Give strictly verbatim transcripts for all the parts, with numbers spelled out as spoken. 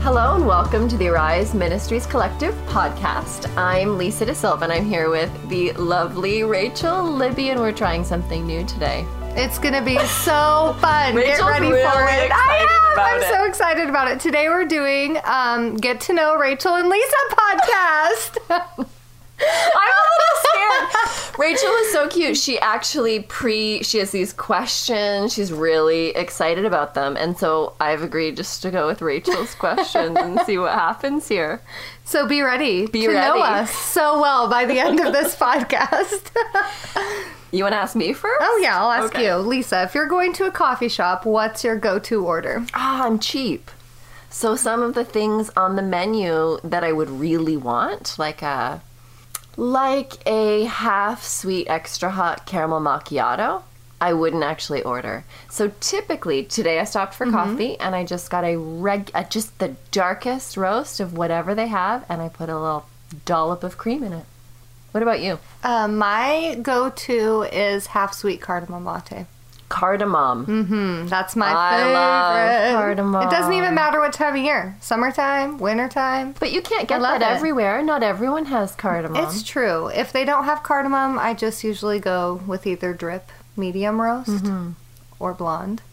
Hello and welcome to the Arise Ministries Collective podcast. I'm Lisa De Silva and I'm here with the lovely Rachel Libby, and we're trying something new today. It's going to be so fun. Rachel's Get ready really for it. I am. about I'm it. so excited about it. Today we're doing um, Get to Know Rachel and Lisa podcast. I'm a little scared. Rachel is so cute. She actually pre, she has these questions. She's really excited about them. And so I've agreed just to go with Rachel's questions and see what happens here. So be ready Be to ready. know us so well by the end of this podcast. You want to ask me first? Oh yeah, I'll ask Okay. you. Lisa, if you're going to a coffee shop, what's your go-to order? Ah, I'm cheap. So some of the things on the menu that I would really want, like a like a half sweet extra hot caramel macchiato, I wouldn't actually order. So typically today I stopped for coffee and I just got a reg uh, just the darkest roast of whatever they have, and I put a little dollop of cream in it. What about you? Uh, my go-to is half sweet cardamom latte. Cardamom. Mm, that's my I favorite. love cardamom. It doesn't even matter what time of year. Summertime, wintertime. But you can't I get love that it. everywhere. Not everyone has cardamom. It's true. If they don't have cardamom, I just usually go with either drip, medium roast, Mm-hmm. or blonde,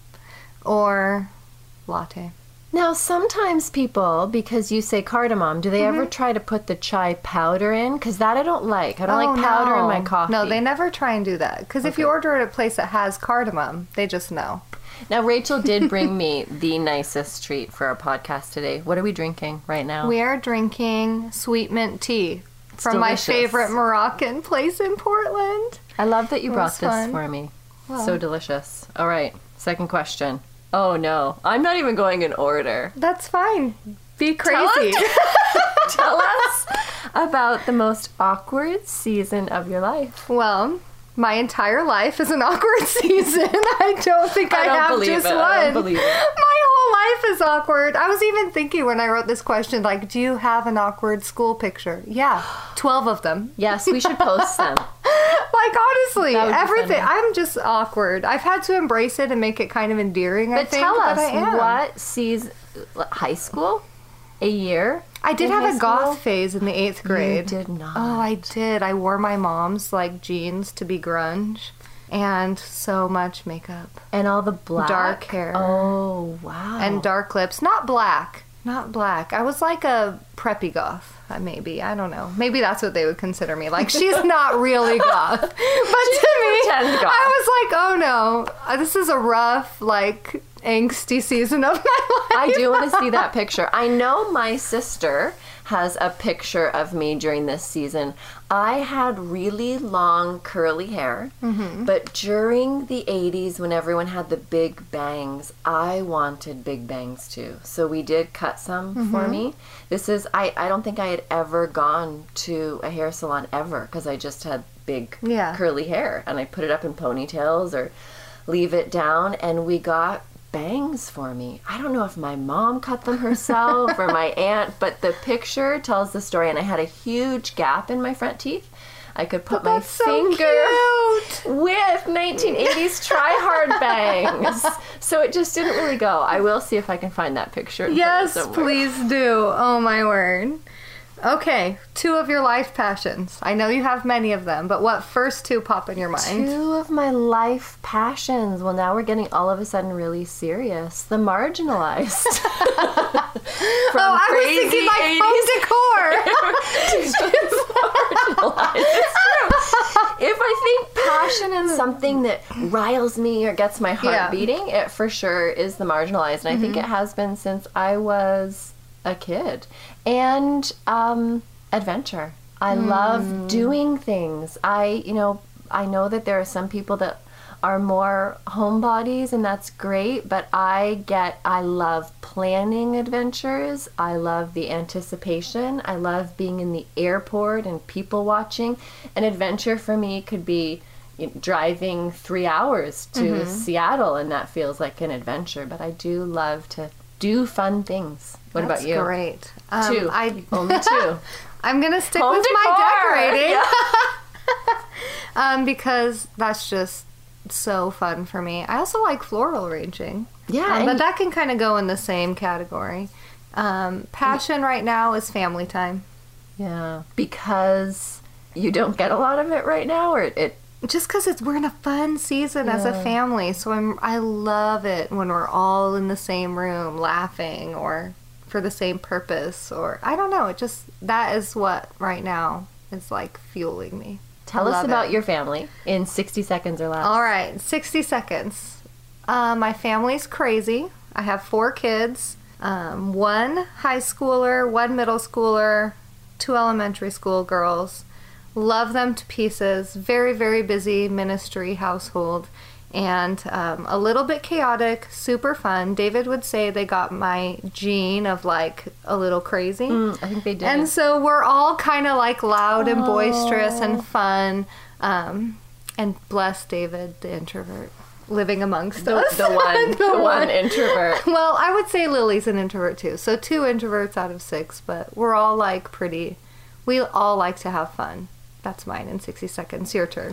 or latte. Now, sometimes people, because you say cardamom, do they Mm-hmm. ever try to put the chai powder in? Because that I don't like. I don't like powder no. in my coffee. No, they never try and do that. Because if you order at a place that has cardamom, they just know. Now, Rachel did bring me the nicest treat for our podcast today. What are we drinking right now? We are drinking sweet mint tea from delicious. my favorite Moroccan place in Portland. I love that you It brought was this fun. for me. Well. So delicious. All right, second question. Oh, no. I'm not even going in order. That's fine. Be Tell crazy. us- Tell us about the most awkward season of your life. Well, my entire life is an awkward season. I don't think I, I don't have believe just it. one. I don't believe it. My whole life is awkward. I was even thinking when I wrote this question, like, do you have an awkward school picture? Yeah, twelve of them. Yes, we should post them. Like, honestly, That would be everything. funny. I'm just awkward. I've had to embrace it and make it kind of endearing, I But think. tell but us, I am. what season, high school? A year? I did in have high a goth school? phase in the eighth grade. You did not. Oh, I did. I wore my mom's, like, jeans to be grunge. And so much makeup. And all the black? Dark hair. Oh, wow. And dark lips. Not black. Not black. I was like a preppy goth, uh, maybe. I don't know. Maybe that's what they would consider me. Like, she's not really goth. But to me, pretend goth. I was like, oh no, uh, this is a rough, like, angsty season of my life. I do want to see that picture. I know my sister has a picture of me during this season. I had really long curly hair, Mm-hmm. but during the eighties when everyone had the big bangs, I wanted big bangs too. So we did cut some Mm-hmm. for me. This is, I, I don't think I had ever gone to a hair salon ever because I just had big Yeah. curly hair and I put it up in ponytails or leave it down, and we got bangs for me. I don't know if my mom cut them herself or my aunt, but the picture tells the story, and I had a huge gap in my front teeth. I could put my That's so finger cute. with nineteen eighties try-hard bangs. So it just didn't really go. I will see if I can find that picture. and put it Yes, somewhere. please do. Oh my word. Okay, two of your life passions. I know you have many of them, but what first two pop in your mind? Two of my life passions. Well, now we're getting all of a sudden really serious. The marginalized. From Oh, I was crazy thinking like eighties home decor. marginalized. It's true. If I think passion is something that riles me or gets my heart Yeah. beating, it for sure is the marginalized. And I think it has been since I was a kid. And um, adventure. I love doing things. I, you know, I know that there are some people that are more homebodies, and that's great, but I get, I love planning adventures. I love the anticipation. I love being in the airport and people watching. An adventure for me could be you know, driving three hours to Seattle, and that feels like an adventure, but I do love to do fun things. What That's about you? Great. Um, Two. I, Only two. I'm gonna stick Home with decor. my decorating. Yeah. um, because that's just so fun for me. I also like floral arranging. Yeah, Um, and- but that can kind of go in the same category. Um, passion right now is family time. Yeah. Because you don't get a lot of it right now, or it... Just because it's we're in a fun season as a Yeah. family, so I'm I love it when we're all in the same room laughing or for the same purpose, or I don't know. It just that is what right now is like fueling me. Tell us Love about it. your family in sixty seconds or less. All right, sixty seconds. Uh, my family's crazy. I have four kids. Um, one high schooler, one middle schooler, two elementary school girls. Love them to pieces. Very, very busy ministry household. And um, a little bit chaotic, super fun. David would say they got my gene of like a little crazy. Mm, I think they did. And so we're all kind of like loud and boisterous and fun. Um, and bless David, the introvert, living amongst the, us. the one, the, one introvert. Well, I would say Lily's an introvert too. So two introverts out of six, but we're all like pretty, we all like to have fun. That's mine in sixty seconds. Your turn.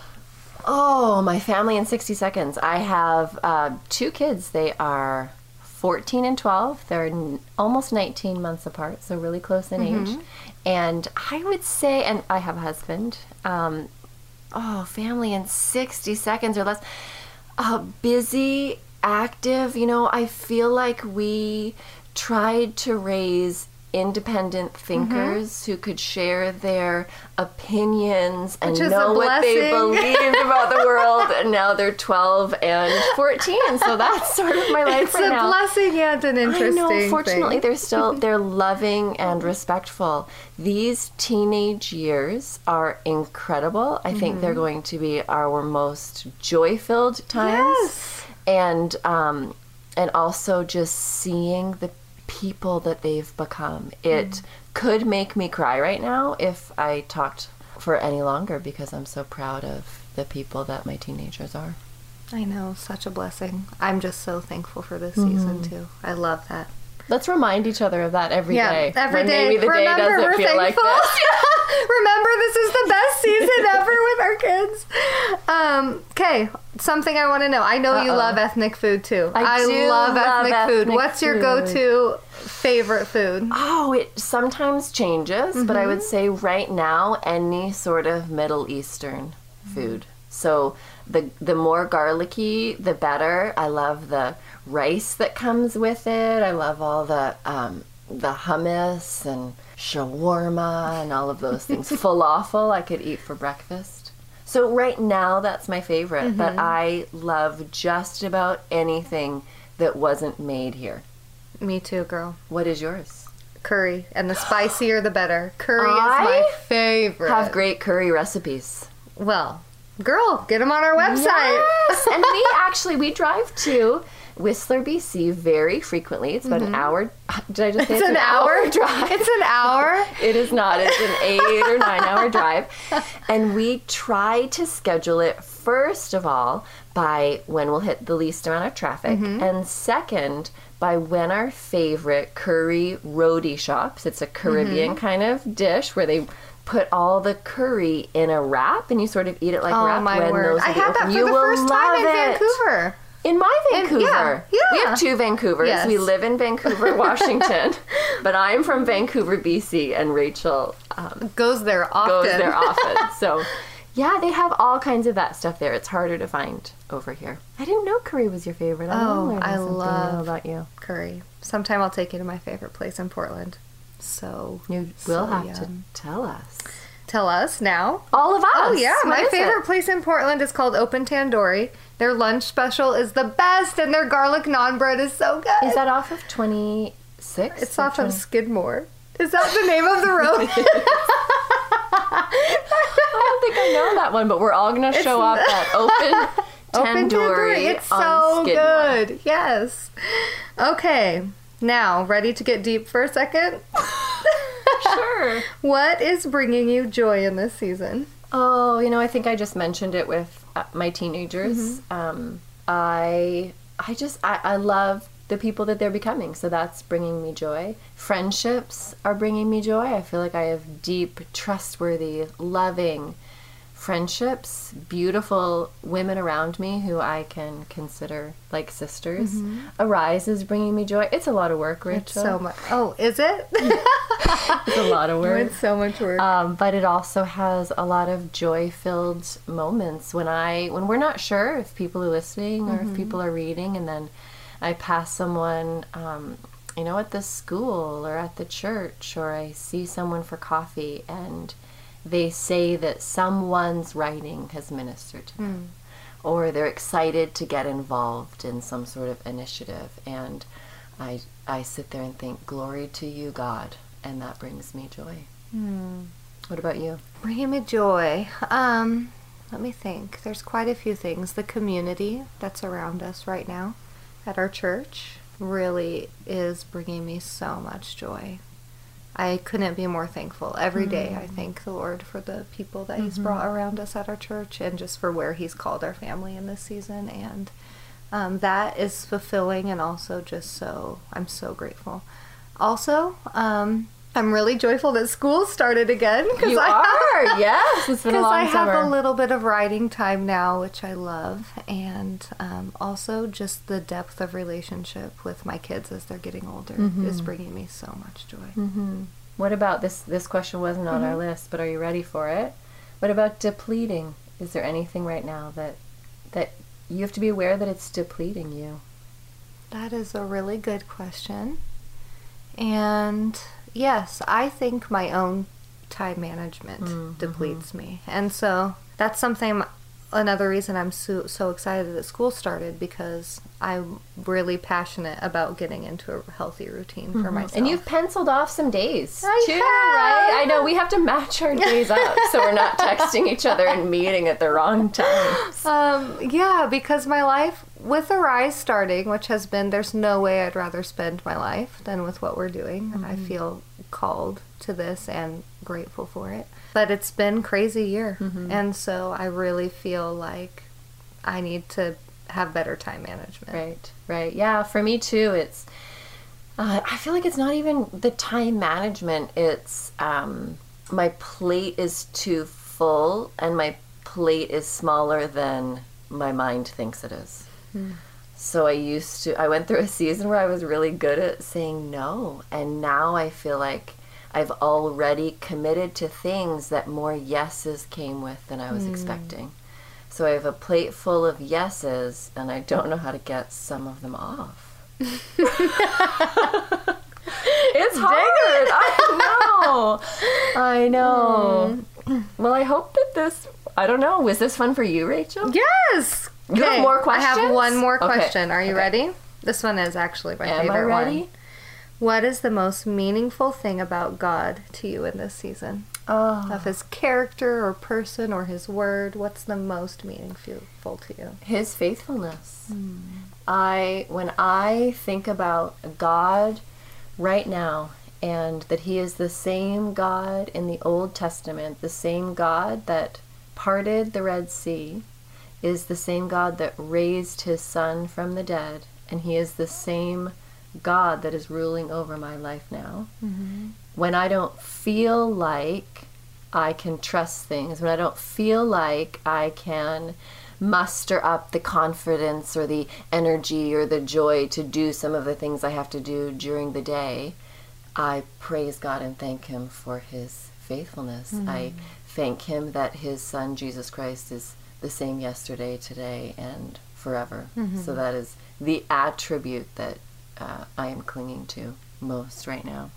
Oh, my family in sixty seconds. I have uh, two kids. They are fourteen and twelve. They're n- almost nineteen months apart, so really close in age. And I would say, and I have a husband. Um, oh, family in sixty seconds or less. Uh, busy, active. You know, I feel like we tried to raise independent thinkers who could share their opinions and Which is know a what they blessing. believed about the world, and now they're twelve and fourteen, so that's sort of my life It's right a now. blessing and an interesting I know, fortunately thing. they're still they're loving and respectful. These teenage years are incredible. I think they're going to be our most joy-filled times. Yes. And um and also just seeing the people that they've become. It mm. could make me cry right now if I talked for any longer, because I'm so proud of the people that my teenagers are. I know, such a blessing. I'm just so thankful for this season too. I love that. Let's remind each other of that every yeah, day. every when day. Maybe the Remember, day doesn't we're feel like thankful. this. Remember, this is the best season ever with our kids. Um, okay, something I want to know. I know you Uh-oh. love ethnic food too. I do love, love ethnic, food. ethnic What's your food. go-to favorite food? Oh, it sometimes changes, but I would say right now any sort of Middle Eastern food. So the the more garlicky, the better. I love the rice that comes with it. I love all the um, the hummus and shawarma and all of those things. Falafel I could eat for breakfast. So right now that's my favorite, but I love just about anything that wasn't made here. Me too, girl. What is yours? Curry, and the spicier the better. Curry I is my favorite. Have great curry recipes. Well, girl, get them on our website. Yes, and we actually we drive to Whistler, B C very frequently. It's about an hour. Did I just say It's an hour drive? It's an hour. It is not. It's an eight or nine hour drive. And we try to schedule it, first of all, by when we'll hit the least amount of traffic. And second, by when our favorite curry roadie shops. It's a Caribbean kind of dish where they put all the curry in a wrap and you sort of eat it like Oh wrap my when word! those I are had that open. for You the will first time in love it. Vancouver. In my And- Vancouver. yeah, yeah. We have two Vancouvers. Yes. We live in Vancouver, Washington, but I'm from Vancouver, B C, and Rachel um, Goes there often. goes there often. So, yeah, they have all kinds of that stuff there. It's harder to find over here. I didn't know curry was your favorite. I'm Oh, learning I something new love about you. Curry. Sometime I'll take you to my favorite place in Portland. So You will so have yum. to tell us. Tell us now. All of us. Oh yeah, What my is favorite it? place in Portland is called Open Tandoori. Their lunch special is the best, and their garlic naan bread is so good. Is that off of twenty-six? It's off of Skidmore. Is that the name of the road? I don't think I know that one, but we're all going to show up at Open Open Tandoori. It's on so Skidmore. good. Yes. Okay. Now, ready to get deep for a second? Sure. What is bringing you joy in this season? Oh, you know, I think I just mentioned it with uh, my teenagers. Um, I, I just, I, I love the people that they're becoming, so that's bringing me joy. Friendships are bringing me joy. I feel like I have deep, trustworthy, loving friendships, beautiful women around me who I can consider like sisters. Mm-hmm. Arise is bringing me joy. It's a lot of work, Rachel. It's so much. Oh, is it? It's a lot of work. It's so much work. Um, but it also has a lot of joy-filled moments when I, when we're not sure if people are listening or mm-hmm. if people are reading, and then I pass someone, um, you know, at the school or at the church, or I see someone for coffee and they say that someone's writing has ministered to them, mm. or they're excited to get involved in some sort of initiative, and I I sit there and think, glory to you, God, and that brings me joy. Mm. What about you? Bringing me joy. Um, let me think. There's quite a few things. The community that's around us right now at our church really is bringing me so much joy. I couldn't be more thankful. Every mm. day I thank the Lord for the people that mm-hmm. He's brought around us at our church, and just for where He's called our family in this season. And um, that is fulfilling, and also just so, I'm so grateful. Also, um, I'm really joyful that school started again. You I are, have, yes. It's been a long I summer. Because I have a little bit of writing time now, which I love. And um, also just the depth of relationship with my kids as they're getting older mm-hmm. is bringing me so much joy. Mm-hmm. What about this? This question wasn't on mm-hmm. our list, but are you ready for it? What about depleting? Is there anything right now that that you have to be aware that it's depleting you? That is a really good question. And yes, I think my own time management mm-hmm. depletes me. And so that's something, another reason I'm so, so excited that school started, because I'm really passionate about getting into a healthy routine mm-hmm. for myself. And you've penciled off some days, I too, have. right? I know, we have to match our days up so we're not texting each other and meeting at the wrong times. Um, yeah, because my life, with Arise starting, which has been, there's no way I'd rather spend my life than with what we're doing. Mm-hmm. I feel called to this and grateful for it. But it's been a crazy year. Mm-hmm. And so I really feel like I need to have better time management. Right, right. Yeah, for me too, it's, uh, I feel like it's not even the time management. It's, um, my plate is too full and my plate is smaller than my mind thinks it is. Mm. So I used to, I went through a season where I was really good at saying no. And now I feel like I've already committed to things that more yeses came with than I was mm. expecting. So I have a plate full of yeses, and I don't know how to get some of them off. It's hard. It. I know. I know. Mm. Well, I hope that this, I don't know, was this fun for you, Rachel? Yes. You okay. have more questions? I have one more question. Okay. Are you okay. ready? This one is actually my Am favorite I ready? one. What is the most meaningful thing about God to you in this season? Oh. Of His character or person or His word, what's the most meaningful to you? His faithfulness. Mm. I, when I think about God right now, and that He is the same God in the Old Testament, the same God that parted the Red Sea, is the same God that raised His Son from the dead, and He is the same God that is ruling over my life now. Mm-hmm. When I don't feel like I can trust things, when I don't feel like I can muster up the confidence or the energy or the joy to do some of the things I have to do during the day, I praise God and thank Him for His faithfulness. Mm-hmm. I thank Him that His Son, Jesus Christ, is the same yesterday, today, and forever. Mm-hmm. So that is the attribute that uh, I am clinging to most right now.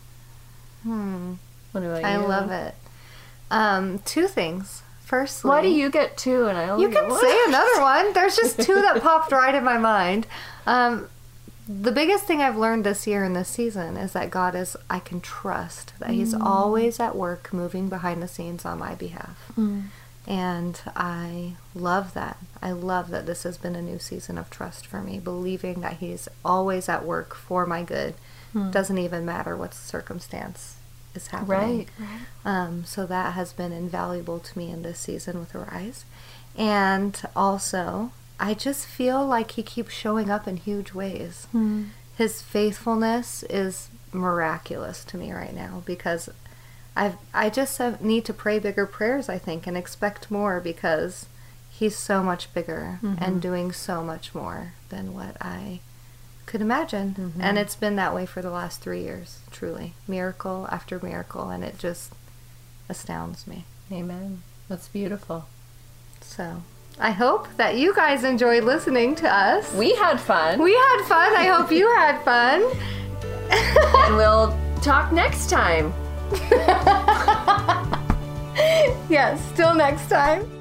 Hmm. What about I you? love it. Um, two things. Firstly, why do you get two and I only you get can one? say another one. There's just two that popped right in my mind. Um, the biggest thing I've learned this year in this season is that God is, I can trust that mm. He's always at work moving behind the scenes on my behalf. Mm. And I love that. I love that this has been a new season of trust for me, believing that He's always at work for my good. Mm. Doesn't even matter what circumstance is happening. Right, right. Um, so that has been invaluable to me in this season with Arise. And also, I just feel like He keeps showing up in huge ways. Mm. His faithfulness is miraculous to me right now, because I I just have, need to pray bigger prayers, I think, and expect more because he's so much bigger mm-hmm. and doing so much more than what I could imagine. Mm-hmm. And it's been that way for the last three years, truly. Miracle after miracle, and it just astounds me. Amen. That's beautiful. So I hope that you guys enjoyed listening to us. We had fun. We had fun. I hope you had fun. And we'll talk next time. Yes, till next time.